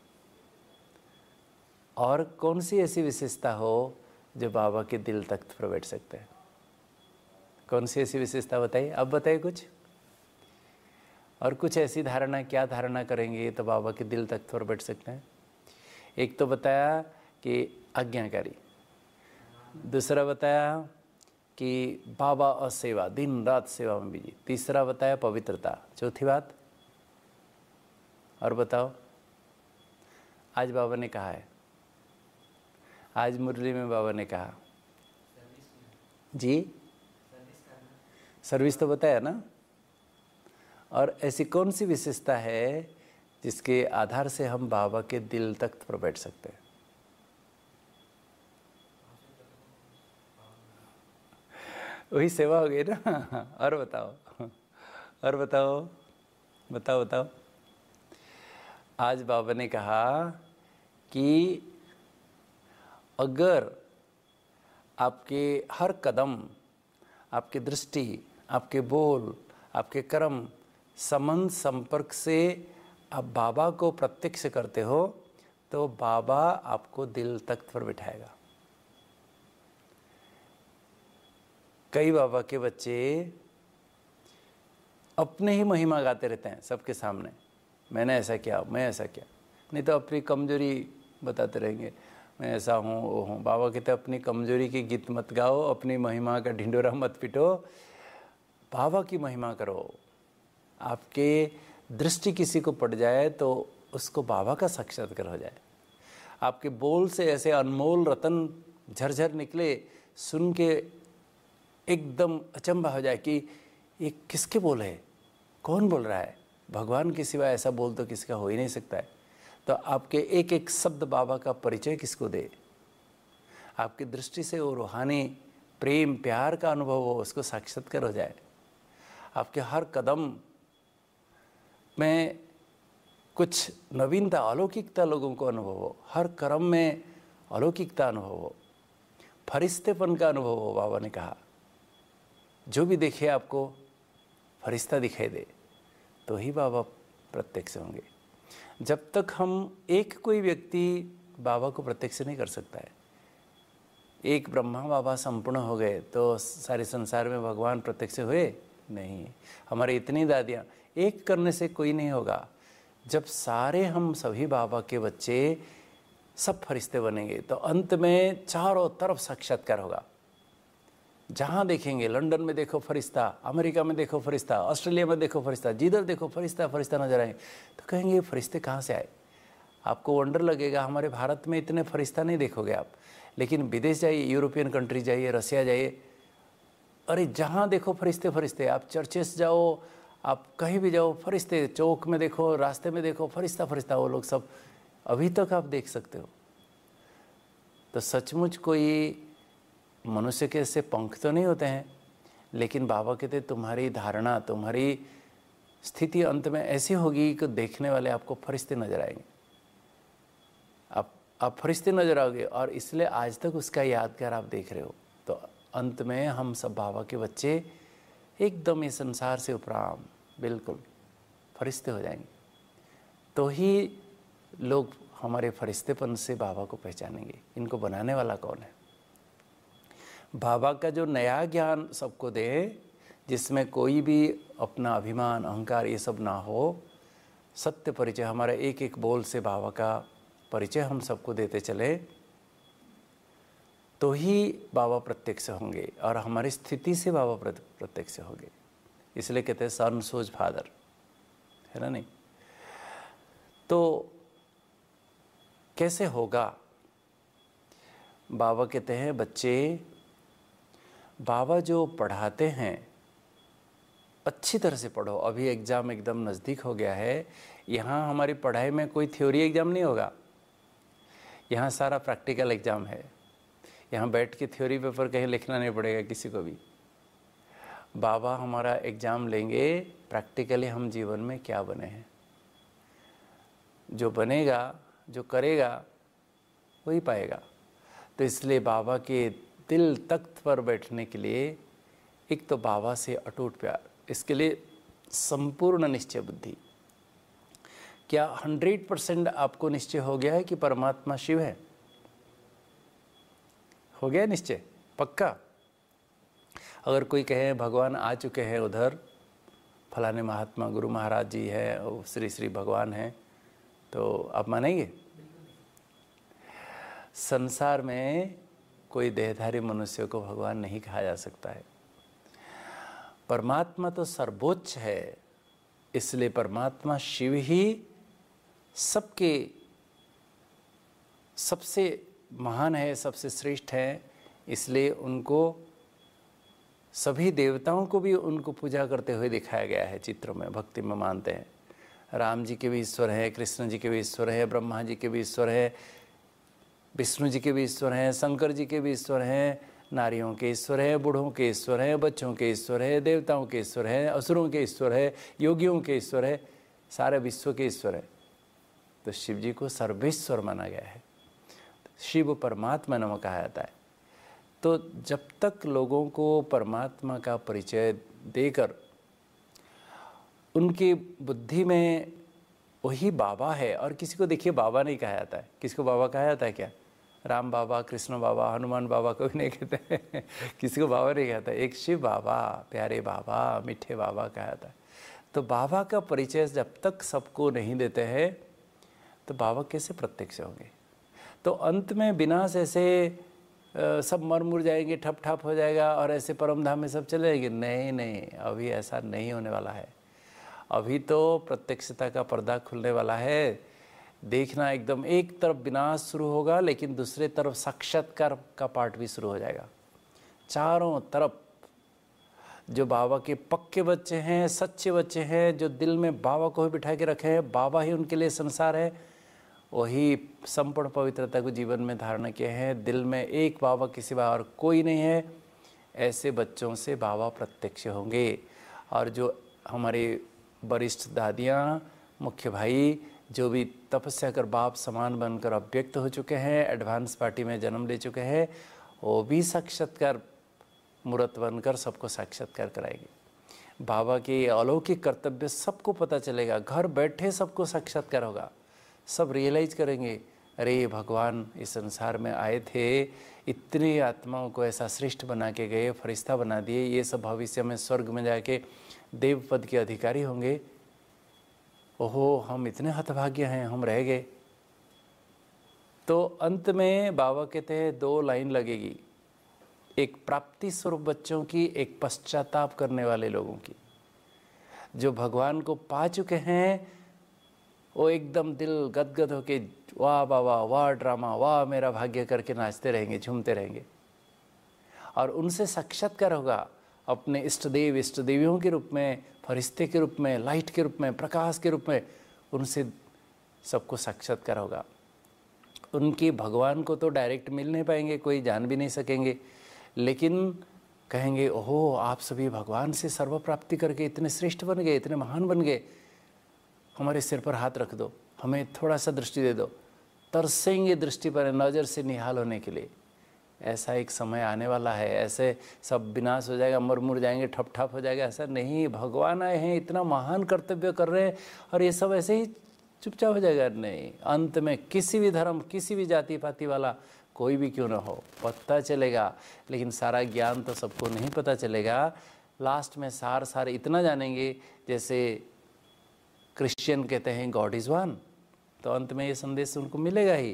और कौन सी ऐसी विशेषता हो जो बाबा के दिल तख्त पर बैठ सकते हैं? कौन सी ऐसी विशेषता बताइए, अब बताइए कुछ। और कुछ ऐसी धारणा, क्या धारणा करेंगे तो बाबा के दिल तक पर बैठ सकते हैं। एक तो बताया कि आज्ञाकारी, दूसरा बताया कि बाबा और सेवा, दिन रात सेवा में बिजी, तीसरा बताया पवित्रता, चौथी बात और बताओ। आज बाबा ने कहा है, आज मुरली में बाबा ने कहा जी, सर्विस तो बताया ना। और ऐसी कौन सी विशेषता है जिसके आधार से हम बाबा के दिल तक पर बैठ सकते हैं? वही सेवा हो गई ना। और बताओ, और बताओ, बताओ बताओ। आज बाबा ने कहा कि अगर आपके हर कदम, आपकी दृष्टि, आपके बोल, आपके कर्म संबंध संपर्क से आप बाबा को प्रत्यक्ष करते हो तो बाबा आपको दिल तख्त पर बिठाएगा। कई बाबा के बच्चे अपने ही महिमा गाते रहते हैं सबके सामने, मैंने ऐसा किया, मैं ऐसा किया, नहीं तो अपनी कमजोरी बताते रहेंगे, मैं ऐसा हूँ वो हूँ। बाबा कहते अपनी कमजोरी की गीत मत गाओ, अपनी महिमा का ढिंडोरा मत पिटो, बाबा की महिमा करो। आपके दृष्टि किसी को पड़ जाए तो उसको बाबा का साक्षात्कार हो जाए। आपके बोल से ऐसे अनमोल रतन झरझर निकले, सुन के एकदम अचंभा हो जाए कि ये किसके बोल है, कौन बोल रहा है, भगवान के सिवा ऐसा बोल तो किसका हो ही नहीं सकता है। तो आपके एक एक शब्द बाबा का परिचय किसको दे, आपकी दृष्टि से वो रूहानी प्रेम प्यार का अनुभव हो, उसको साक्षात्कार हो जाए। आपके हर कदम में कुछ नवीनता, अलौकिकता लोगों को अनुभव हो, हर कर्म में अलौकिकता अनुभव हो, फरिश्तेपन का अनुभव हो। बाबा ने कहा जो भी देखे आपको फरिश्ता दिखाई दे तो ही बाबा प्रत्यक्ष होंगे। जब तक हम एक कोई व्यक्ति बाबा को प्रत्यक्ष नहीं कर सकता है, एक ब्रह्मा बाबा संपूर्ण हो गए तो सारे संसार में भगवान प्रत्यक्ष हुए नहीं। हमारे इतनी दादियाँ, एक करने से कोई नहीं होगा। जब सारे हम सभी बाबा के बच्चे सब फरिश्ते बनेंगे तो अंत में चारों तरफ साक्षात्कार होगा। जहाँ देखेंगे, लंदन में देखो फरिश्ता, अमेरिका में देखो फरिश्ता, ऑस्ट्रेलिया में देखो फरिश्ता, जिधर देखो फरिश्ता फरिश्ता नजर आए तो कहेंगे ये फरिश्ते कहाँ से आए। आपको वंडर लगेगा, हमारे भारत में इतने फरिश्ता नहीं देखोगे आप, लेकिन विदेश जाइए, यूरोपियन कंट्री जाइए, रसिया जाइए, अरे जहाँ देखो फरिश्ते फरिश्ते। आप चर्चेस जाओ, आप कहीं भी जाओ, फरिश्ते, चौक में देखो, रास्ते में देखो, फरिश्ता फरिश्ता, वो लोग सब अभी तक आप देख सकते हो। तो सचमुच कोई मनुष्य के ऐसे पंख तो नहीं होते हैं, लेकिन बाबा कहते तुम्हारी धारणा, तुम्हारी स्थिति अंत में ऐसी होगी कि देखने वाले आपको फरिश्ते नजर आएंगे, आप फरिश्ते नजर आओगे, और इसलिए आज तक उसका यादगार आप देख रहे हो। तो अंत में हम सब बाबा के बच्चे एकदम इस संसार से उपराम बिल्कुल फरिश्ते हो जाएंगे। तो ही लोग हमारे फरिश्तेपन से बाबा को पहचानेंगे। इनको बनाने वाला कौन है? बाबा का जो नया ज्ञान सबको दे, जिसमें कोई भी अपना अभिमान अहंकार ये सब ना हो, सत्य परिचय, हमारा एक एक बोल से बाबा का परिचय हम सबको देते चले, तो ही बाबा प्रत्यक्ष होंगे और हमारी स्थिति से बाबा प्रत्यक्ष होंगे। इसलिए कहते हैं सन सोज फादर, है ना नहीं? तो कैसे होगा? बाबा कहते हैं बच्चे, बाबा जो पढ़ाते हैं अच्छी तरह से पढ़ो। अभी एग्ज़ाम एकदम नज़दीक हो गया है। यहाँ हमारी पढ़ाई में कोई थ्योरी एग्ज़ाम नहीं होगा, यहाँ सारा प्रैक्टिकल एग्ज़ाम है। यहाँ बैठ के थ्योरी पेपर कहीं लिखना नहीं पड़ेगा किसी को भी। बाबा हमारा एग्ज़ाम लेंगे, प्रैक्टिकली हम जीवन में क्या बने हैं। जो बनेगा, जो करेगा वही पाएगा। तो इसलिए बाबा के दिल तख्त पर बैठने के लिए एक तो बाबा से अटूट प्यार, इसके लिए संपूर्ण निश्चय बुद्धि। क्या 100% आपको निश्चय हो गया है कि परमात्मा शिव है? हो गया निश्चय पक्का? अगर कोई कहे भगवान आ चुके हैं उधर, फलाने महात्मा गुरु महाराज जी है, वो श्री श्री भगवान हैं, तो आप मानेंगे? संसार में कोई देहधारी मनुष्य को भगवान नहीं कहा जा सकता है। परमात्मा तो सर्वोच्च है, इसलिए परमात्मा शिव ही सबके सबसे महान है, सबसे श्रेष्ठ है। इसलिए उनको सभी देवताओं को भी उनको पूजा करते हुए दिखाया गया है, चित्रों में, भक्ति में मानते हैं। राम जी के भी ईश्वर हैं, कृष्ण जी के भी ईश्वर हैं, ब्रह्मा जी के भी ईश्वर हैं, विष्णु जी के भी ईश्वर हैं, शंकर जी के भी ईश्वर हैं, नारियों के ईश्वर हैं, बूढ़ों के ईश्वर हैं, बच्चों के ईश्वर हैं, देवताओं के ईश्वर हैं, असुरों के ईश्वर है, योगियों के ईश्वर है, सारे विश्व के ईश्वर है। तो शिव जी को सर्वेश्वर माना गया है, शिव परमात्मा नाम कहा जाता है। तो जब तक लोगों को परमात्मा का परिचय देकर उनकी बुद्धि में वही बाबा है, और किसी को देखिए बाबा नहीं कहा जाता है। किसी को बाबा कहा जाता है क्या? राम बाबा, कृष्ण बाबा, हनुमान बाबा कोई नहीं कहते हैं। किसी को बाबा नहीं कहता। एक शिव बाबा, प्यारे बाबा, मीठे बाबा कहा जाता है। तो बाबा का परिचय जब तक सबको नहीं देते हैं तो बाबा कैसे प्रत्यक्ष होंगे? तो अंत में विनाश ऐसे सब मर मुर जाएंगे, ठप ठाप हो जाएगा और ऐसे परम धाम में सब चले जाएंगे? नहीं नहीं, अभी ऐसा नहीं होने वाला है। अभी तो प्रत्यक्षता का पर्दा खुलने वाला है। देखना, एकदम एक तरफ विनाश शुरू होगा लेकिन दूसरे तरफ साक्षात्कार का पार्ट भी शुरू हो जाएगा। चारों तरफ जो बाबा के पक्के बच्चे हैं, सच्चे बच्चे हैं, जो दिल में बाबा को ही बिठा के रखे हैं, बाबा ही उनके लिए संसार है, वही संपूर्ण पवित्रता को जीवन में धारण किए हैं। दिल में एक बाबा के सिवा और कोई नहीं है। ऐसे बच्चों से बाबा प्रत्यक्ष होंगे। और जो हमारे वरिष्ठ दादियाँ, मुख्य भाई, जो भी तपस्या कर बाप समान बनकर अव्यक्त हो चुके हैं, एडवांस पार्टी में जन्म ले चुके हैं, वो भी साक्षात्कार मूर्त बनकर सबको साक्षात्कार कराएंगे। बाबा के अलौकिक कर्तव्य सबको पता चलेगा। घर बैठे सबको साक्षात्कार होगा। सब रियलाइज करेंगे, अरे भगवान इस संसार में आए थे, इतनी आत्माओं को ऐसा श्रेष्ठ बना के गए, फरिश्ता बना दिए, ये सब भविष्य में स्वर्ग में जाके देव पद के अधिकारी होंगे। ओहो, हम इतने हतभाग्य हैं, हम रह गए। तो अंत में बाबा कहते हैं 2 लाइन लगेगी, एक प्राप्ति स्वरूप बच्चों की, एक पश्चाताप करने वाले लोगों की। जो भगवान को पा चुके हैं वो एकदम दिल गदगद होके वाह बाबा, वाह ड्रामा, वाह मेरा भाग्य करके नाचते रहेंगे, झूमते रहेंगे। और उनसे साक्षात्कार होगा अपने इष्ट देव, इष्ट देवियों के रूप में, फरिश्ते के रूप में, लाइट के रूप में, प्रकाश के रूप में। उनसे सबको साक्षात्कार होगा। उनकी भगवान को तो डायरेक्ट मिल नहीं पाएंगे, कोई जान भी नहीं सकेंगे, लेकिन कहेंगे ओहो, आप सभी भगवान से सर्व प्राप्ति करके इतने श्रेष्ठ बन गए, इतने महान बन गए, हमारे सिर पर हाथ रख दो, हमें थोड़ा सा दृष्टि दे दो। तरसेंगे दृष्टि पर, नज़र से निहाल होने के लिए। ऐसा एक समय आने वाला है। ऐसे सब विनाश हो जाएगा, मर मुर जाएंगे, ठप ठाप हो जाएगा, ऐसा नहीं। भगवान आए हैं, इतना महान कर्तव्य कर रहे हैं और ये सब ऐसे ही चुपचाप हो जाएगा? नहीं। अंत में किसी भी धर्म, किसी भी जाति पाति वाला कोई भी क्यों ना हो, पता चलेगा। लेकिन सारा ज्ञान तो सबको नहीं पता चलेगा। लास्ट में सार इतना जानेंगे, जैसे क्रिश्चियन कहते हैं गॉड इज़ वन, तो अंत में ये संदेश उनको मिलेगा ही।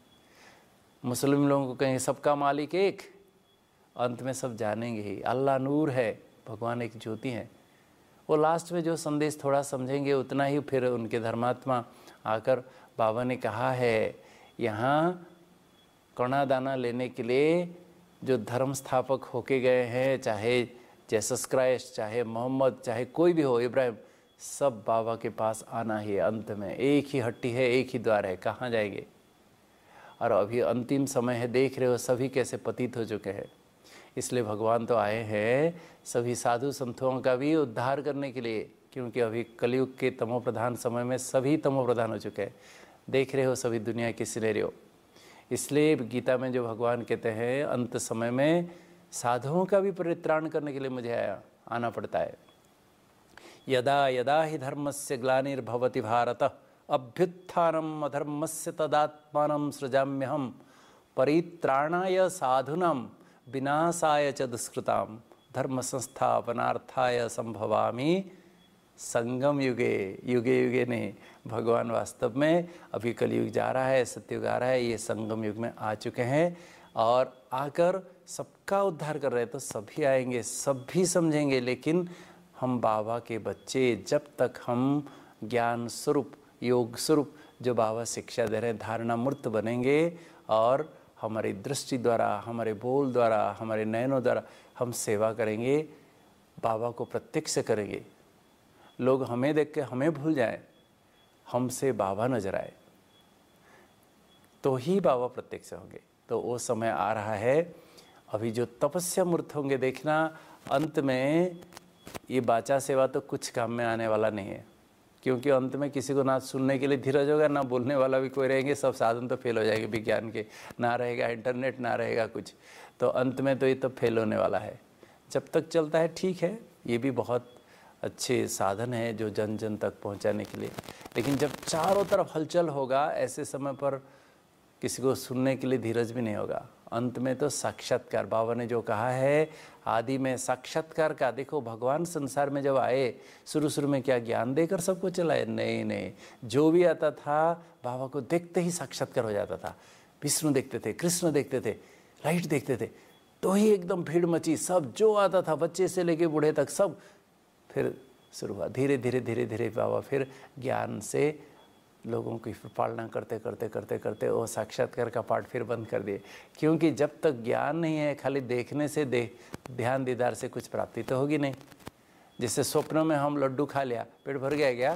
मुस्लिम लोगों को कहेंगे सबका मालिक एक, अंत में सब जानेंगे ही अल्लाह नूर है, भगवान एक ज्योति है। वो लास्ट में जो संदेश थोड़ा समझेंगे उतना ही फिर उनके धर्मात्मा आकर बाबा ने कहा है, यहाँ कणा दाना लेने के लिए जो धर्म स्थापक होके गए हैं, चाहे जेसस क्राइस्ट, चाहे मोहम्मद, चाहे कोई भी हो, इब्राहिम, सब बाबा के पास आना ही है। अंत में एक ही हट्टी है, एक ही द्वार है, कहाँ जाएंगे? और अभी अंतिम समय है, देख रहे हो सभी कैसे पतित हो चुके हैं। इसलिए भगवान तो आए हैं सभी साधु संतों का भी उद्धार करने के लिए, क्योंकि अभी कलयुग के तमो प्रधान समय में सभी तमो प्रधान हो चुके हैं। देख रहे हो सभी दुनिया की सिनेरियो। इसलिए गीता में जो भगवान कहते हैं अंत समय में साधुओं का भी परित्राण करने के लिए मुझे आना पड़ता है। यदा यदा हि धर्मस्य ग्लानिर्भवति भारत अभ्युत्थानम् अधर्मस्य तदात्मानं सृजाम्यहं परित्राणाय साधूनां विनाशाय च दुष्कृतां धर्म संस्थापनार्थाय संभवामि संगम युगे। युगे युगे नहीं, भगवान वास्तव में अभी कलयुग जा रहा है, सतयुग आ रहा है, ये संगम युग में आ चुके हैं और आकर सबका उद्धार कर रहे हैं। तो सभी आएंगे, सभी समझेंगे, लेकिन हम बाबा के बच्चे जब तक हम ज्ञान स्वरूप, योग स्वरूप जो बाबा शिक्षा दे रहे हैं, धारणा मूर्त बनेंगे और हमारी दृष्टि द्वारा, हमारे बोल द्वारा, हमारे नयनों द्वारा हम सेवा करेंगे, बाबा को प्रत्यक्ष करेंगे। लोग हमें देख के हमें भूल जाएं, हमसे बाबा नजर आए, तो ही बाबा प्रत्यक्ष होंगे। तो वो समय आ रहा है। अभी जो तपस्या मूर्त होंगे, देखना अंत में ये बाचा सेवा तो कुछ काम में आने वाला नहीं है, क्योंकि अंत में किसी को ना सुनने के लिए धीरज होगा, ना बोलने वाला भी कोई रहेंगे, सब साधन तो फेल हो जाएंगे विज्ञान के, ना रहेगा इंटरनेट, ना रहेगा कुछ। तो अंत में तो ये तो फेल होने वाला है। जब तक चलता है ठीक है, ये भी बहुत अच्छे साधन है जो जन जन तक पहुंचाने के लिए। लेकिन जब चारों तरफ हलचल होगा, ऐसे समय पर किसी को सुनने के लिए धीरज भी नहीं होगा। अंत में तो साक्षात्कार, बाबा ने जो कहा है आदि में साक्षात्कार का। देखो भगवान संसार में जब आए, शुरू में क्या ज्ञान देकर सबको चलाए? नहीं, जो भी आता था बाबा को देखते ही साक्षात्कार हो जाता था। विष्णु देखते थे, कृष्ण देखते थे, लाइट देखते थे, तो ही एकदम भीड़ मची। सब जो आता था, बच्चे से लेके बूढ़े तक सब, फिर शुरू हुआ धीरे धीरे बाबा फिर ज्ञान से लोगों की पालना करते वो साक्षात्कार का पाठ फिर बंद कर दिए। क्योंकि जब तक ज्ञान नहीं है, खाली देखने से ध्यान दीदार से कुछ प्राप्ति तो होगी नहीं। जैसे स्वप्नों में हम लड्डू खा लिया, पेट भर गया क्या?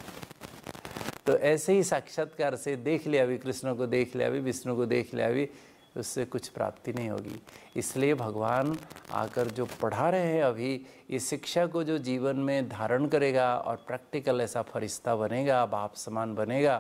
तो ऐसे ही साक्षात्कार से देख लिया भी, कृष्ण को देख लिया भी, विष्णु को देख लिया भी, उससे कुछ प्राप्ति नहीं होगी। इसलिए भगवान आकर जो पढ़ा रहे हैं अभी, इस शिक्षा को जो जीवन में धारण करेगा और प्रैक्टिकल ऐसा फरिश्ता बनेगा, बाप समान बनेगा,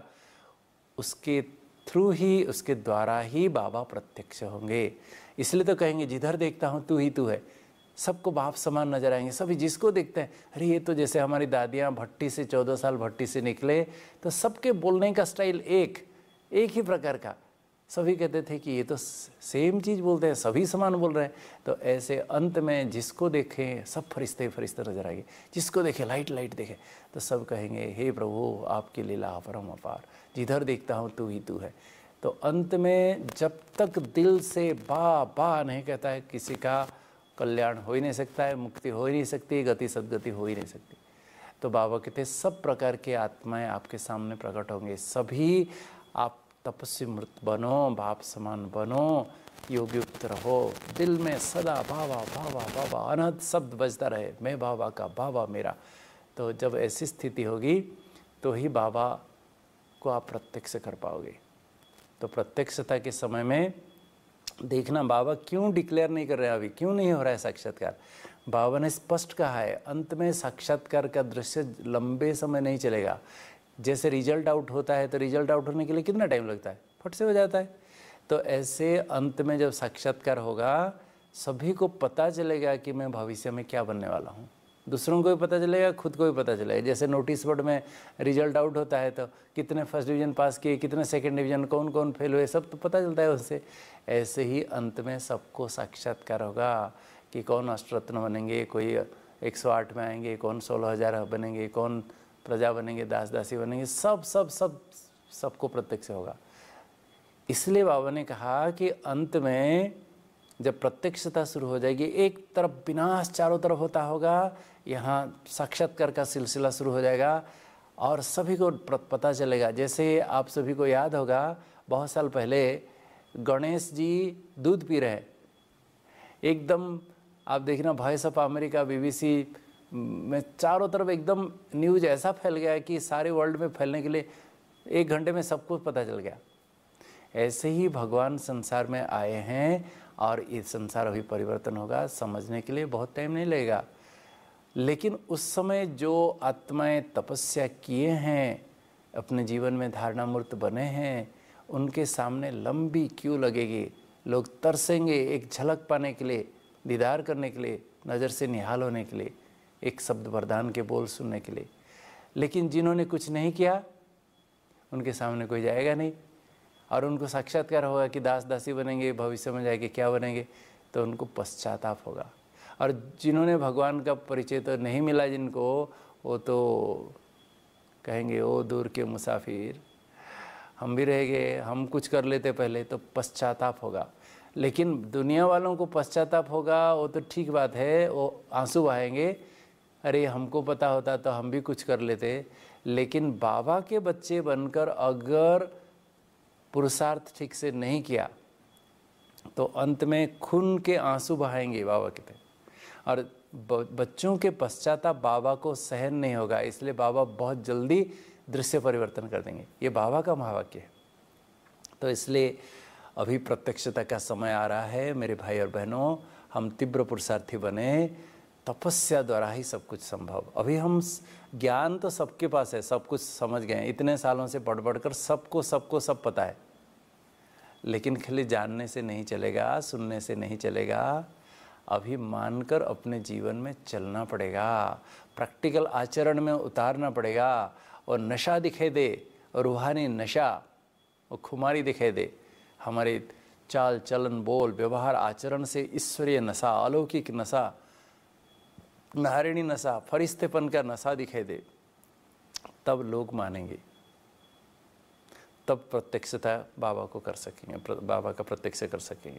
उसके थ्रू ही, उसके द्वारा ही बाबा प्रत्यक्ष होंगे। इसलिए तो कहेंगे जिधर देखता हूँ तू ही तू है। सबको बाप समान नजर आएंगे। सभी जिसको देखते हैं, अरे ये तो जैसे हमारी दादियाँ भट्टी से 14 साल भट्टी से निकले, तो सबके बोलने का स्टाइल एक ही प्रकार का। सभी कहते थे कि ये तो सेम चीज़ बोलते हैं, सभी समान बोल रहे हैं। तो ऐसे अंत में जिसको देखें सब फरिश्ते नजर आएंगे। जिसको देखे लाइट देखे, तो सब कहेंगे हे प्रभु आपकी लीला परम अपार, जिधर देखता हूँ तू ही तू है। तो अंत में जब तक दिल से बा नहीं कहता है, किसी का कल्याण हो ही नहीं सकता है, मुक्ति हो ही नहीं सकती, गति सदगति हो ही नहीं सकती। तो बाबा कहते सब प्रकार के आत्माएं आपके सामने प्रकट होंगे। सभी आप तपस्वी मूर्त बनो, बाप समान बनो, योग युक्त रहो, दिल में सदा बाबा बाबा बाबा अनंत शब्द बजता रहे, मैं बाबा का, बाबा मेरा। तो जब ऐसी स्थिति होगी तो ही बाबा को आप प्रत्यक्ष कर पाओगे। तो प्रत्यक्षता के समय में देखना बाबा क्यों डिक्लेयर नहीं कर रहे हैं, अभी क्यों नहीं हो रहा है साक्षात्कार। बाबा ने स्पष्ट कहा है, अंत में साक्षात्कार का दृश्य लंबे समय नहीं चलेगा। जैसे रिजल्ट आउट होता है, तो रिजल्ट आउट होने के लिए कितना टाइम लगता है? फट से हो जाता है। तो ऐसे अंत में जब साक्षात्कार होगा, सभी को पता चलेगा कि मैं भविष्य में क्या बनने वाला हूँ। दूसरों को भी पता चलेगा, खुद को भी पता चलेगा। जैसे नोटिस बोर्ड में रिजल्ट आउट होता है, तो कितने फर्स्ट डिवीज़न पास किए, कितने सेकंड डिवीज़न, कौन कौन फेल हुए, सब तो पता चलता है उससे। ऐसे ही अंत में सबको साक्षात्कार होगा कि कौन अष्टरत्न बनेंगे, कोई 108 में आएंगे, कौन 16,000 बनेंगे, कौन प्रजा बनेंगे, दास दासी बनेंगे, सबको प्रत्यक्ष होगा। इसलिए बाबा ने कहा कि अंत में जब प्रत्यक्षता शुरू हो जाएगी, एक तरफ विनाश चारों तरफ होता होगा, यहाँ साक्षात्कार का सिलसिला शुरू हो जाएगा और सभी को पता चलेगा। जैसे आप सभी को याद होगा, बहुत साल पहले गणेश जी दूध पी रहे हैं, एकदम आप देखना वॉइस ऑफ अमेरिका, BBC में चारों तरफ एकदम न्यूज़ ऐसा फैल गया कि सारे वर्ल्ड में फैलने के लिए 1 घंटे में सबको पता चल गया। ऐसे ही भगवान संसार में आए हैं और ये संसार अभी परिवर्तन होगा, समझने के लिए बहुत टाइम नहीं लगेगा। लेकिन उस समय जो आत्माएं तपस्या किए हैं, अपने जीवन में धारणा मूर्त बने हैं, उनके सामने लंबी क्यू लगेगी। लोग तरसेंगे एक झलक पाने के लिए, दीदार करने के लिए, नज़र से निहाल होने के लिए, एक शब्द वरदान के बोल सुनने के लिए। लेकिन जिन्होंने कुछ नहीं किया, उनके सामने कोई जाएगा नहीं और उनको साक्षात्कार होगा कि दास दासी बनेंगे, भविष्य में जाके क्या बनेंगे, तो उनको पश्चाताप होगा। और जिन्होंने भगवान का परिचय तो नहीं मिला जिनको, वो तो कहेंगे ओ दूर के मुसाफिर, हम भी रह गए, हम कुछ कर लेते पहले तो पश्चाताप होगा। लेकिन दुनिया वालों को पश्चाताप होगा वो तो ठीक बात है, वो आंसू बहाएंगे, अरे हमको पता होता तो हम भी कुछ कर लेते। लेकिन बाबा के बच्चे बनकर अगर पुरुषार्थ ठीक से नहीं किया तो अंत में खून के आंसू बहाएंगे बाबा के पे, और बच्चों के पश्चाताप बाबा को सहन नहीं होगा, इसलिए बाबा बहुत जल्दी दृश्य परिवर्तन कर देंगे। ये बाबा का महावाक्य है। तो इसलिए अभी प्रत्यक्षता का समय आ रहा है मेरे भाई और बहनों, हम तीव्र पुरुषार्थी बने, तपस्या द्वारा ही सब कुछ संभव। अभी हम ज्ञान तो सबके पास है, सब कुछ समझ गए, इतने सालों से पढ़ पढ़ कर सबको सब पता है, लेकिन खाली जानने से नहीं चलेगा, सुनने से नहीं चलेगा, अभी मानकर अपने जीवन में चलना पड़ेगा, प्रैक्टिकल आचरण में उतारना पड़ेगा। और नशा दिखाई दे, और रूहानी नशा और खुमारी दिखाई दे, हमारे चाल चलन बोल व्यवहार आचरण से ईश्वरीय नशा, अलौकिक नशा, नारिणी नशा, फरिश्तेपन का नशा दिखाई दे, तब लोग मानेंगे, तब प्रत्यक्षता बाबा को कर सकेंगे, बाबा का प्रत्यक्ष कर सकेंगे,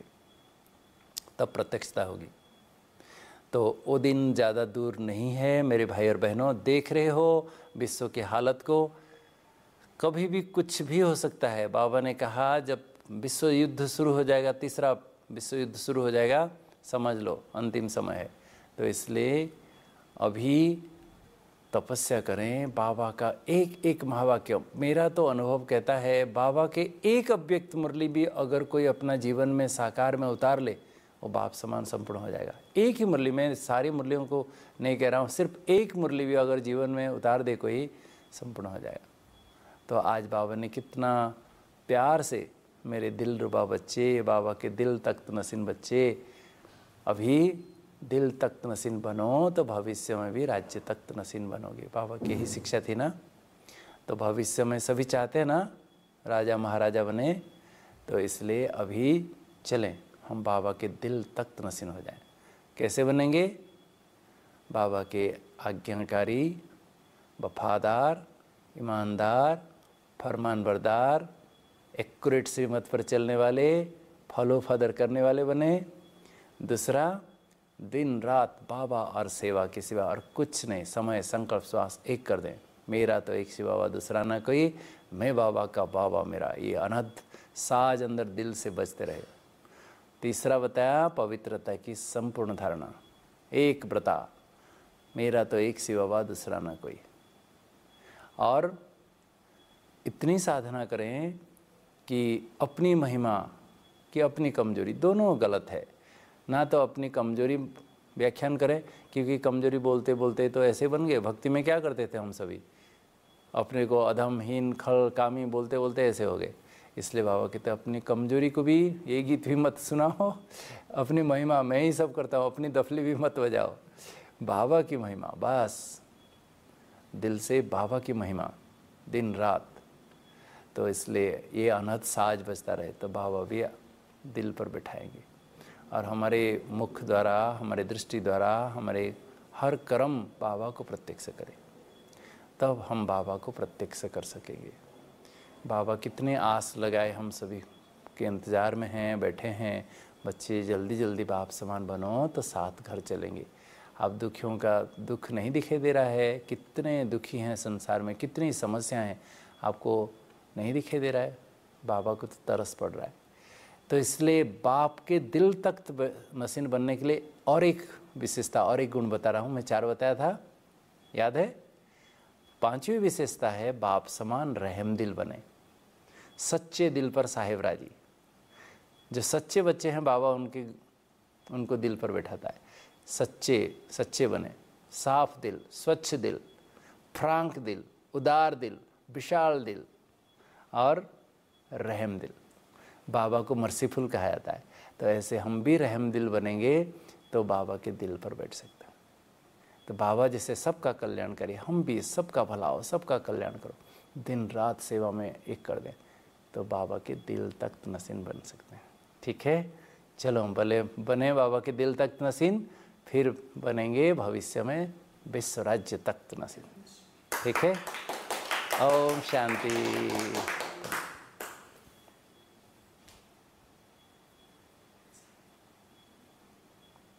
तब प्रत्यक्षता होगी। तो वो दिन ज़्यादा दूर नहीं है मेरे भाई और बहनों। देख रहे हो विश्व की हालत को, कभी भी कुछ भी हो सकता है। बाबा ने कहा जब विश्व युद्ध शुरू हो जाएगा, तीसरा विश्व युद्ध शुरू हो जाएगा, समझ लो अंतिम समय है। तो इसलिए अभी तपस्या करें। बाबा का एक एक महावाक्य, मेरा तो अनुभव कहता है, बाबा के एक अव्यक्त मुरली भी अगर कोई अपना जीवन में साकार में उतार ले, वो बाप समान संपूर्ण हो जाएगा। एक ही मुरली में, सारी मुरलियों को नहीं कह रहा हूँ, सिर्फ एक मुरली भी अगर जीवन में उतार दे कोई, संपूर्ण हो जाएगा। तो आज बाबा ने कितना प्यार से, मेरे दिल रुबा बच्चे, बाबा के दिल तख्त नसीन बच्चे, अभी दिल तख्त नसीन बनो तो भविष्य में भी राज्य तख्त नसीन बनोगे। बाबा की ही शिक्षा थी ना। तो भविष्य में सभी चाहते हैं ना राजा महाराजा बने, तो इसलिए अभी चलें हम बाबा के दिल तख्त नसीन हो जाएं। कैसे बनेंगे? बाबा के आज्ञाकारी, वफादार, ईमानदार, फरमानबरदार, एक्यूरेट श्रीमत पर चलने वाले, फॉलो फादर करने वाले बने। दूसरा, दिन रात बाबा और सेवा के सिवा और कुछ नहीं, समय संकल्प श्वास एक कर दें। मेरा तो एक शिव बाबा, दूसरा ना कोई, मैं बाबा का बाबा मेरा, ये अनहद साज अंदर दिल से बजते रहे। तीसरा बताया पवित्रता की संपूर्ण धारणा, एक व्रता, मेरा तो एक शिव बाबा, दूसरा ना कोई। और इतनी साधना करें कि अपनी महिमा कि अपनी कमजोरी, दोनों गलत है। ना तो अपनी कमजोरी व्याख्यान करें, क्योंकि कमजोरी बोलते बोलते तो ऐसे बन गए। भक्ति में क्या करते थे हम सभी, अपने को अधम हीन खल कामी बोलते बोलते ऐसे हो गए। इसलिए बाबा कहते अपनी कमजोरी को भी, ये गीत भी मत सुनाओ, अपनी महिमा मैं ही सब करता हूँ, अपनी दफली भी मत बजाओ, बाबा की महिमा बस, दिल से बाबा की महिमा दिन रात। तो इसलिए ये अनहद साज बजता रहे तो बाबा भी दिल पर बिठाएंगे, और हमारे मुख द्वारा, हमारे दृष्टि द्वारा, हमारे हर कर्म बाबा को प्रत्यक्ष करें, तब हम बाबा को प्रत्यक्ष कर सकेंगे। बाबा कितने आस लगाए, हम सभी के इंतज़ार में हैं, बैठे हैं। बच्चे जल्दी जल्दी बाप समान बनो तो साथ घर चलेंगे। अब दुखियों का दुख नहीं दिखाई दे रहा है, कितने दुखी हैं संसार में, कितनी समस्याएं हैं, आपको नहीं दिखाई दे रहा है? बाबा को तो तरस पड़ रहा है। तो इसलिए बाप के दिल तख्त नसीन बनने के लिए और एक विशेषता, और एक गुण बता रहा हूँ। मैं 4 बताया था, याद है? 5वीं विशेषता है बाप समान रहम दिल बने, सच्चे दिल पर साहेब राजी। जो सच्चे बच्चे हैं बाबा उनको दिल पर बैठाता है। सच्चे बने, साफ दिल, स्वच्छ दिल, फ्रांक दिल, उदार दिल, विशाल दिल और रहम दिल। बाबा को मर्सीफुल कहा जाता है। तो ऐसे हम भी रहम दिल बनेंगे तो बाबा के दिल पर बैठ सकते हैं। तो बाबा जैसे सबका कल्याण करे, हम भी सबका भला हो, सबका कल्याण करो, दिन रात सेवा में एक कर दें, तो बाबा के दिल तख्त नसीन बन सकते हैं। ठीक है, चलो भले बने बाबा के दिल तख्त नसीन। फिर बनेंगे भविष्य में विश्व राज्य तक नसीब। ठीक है। ओम शांति।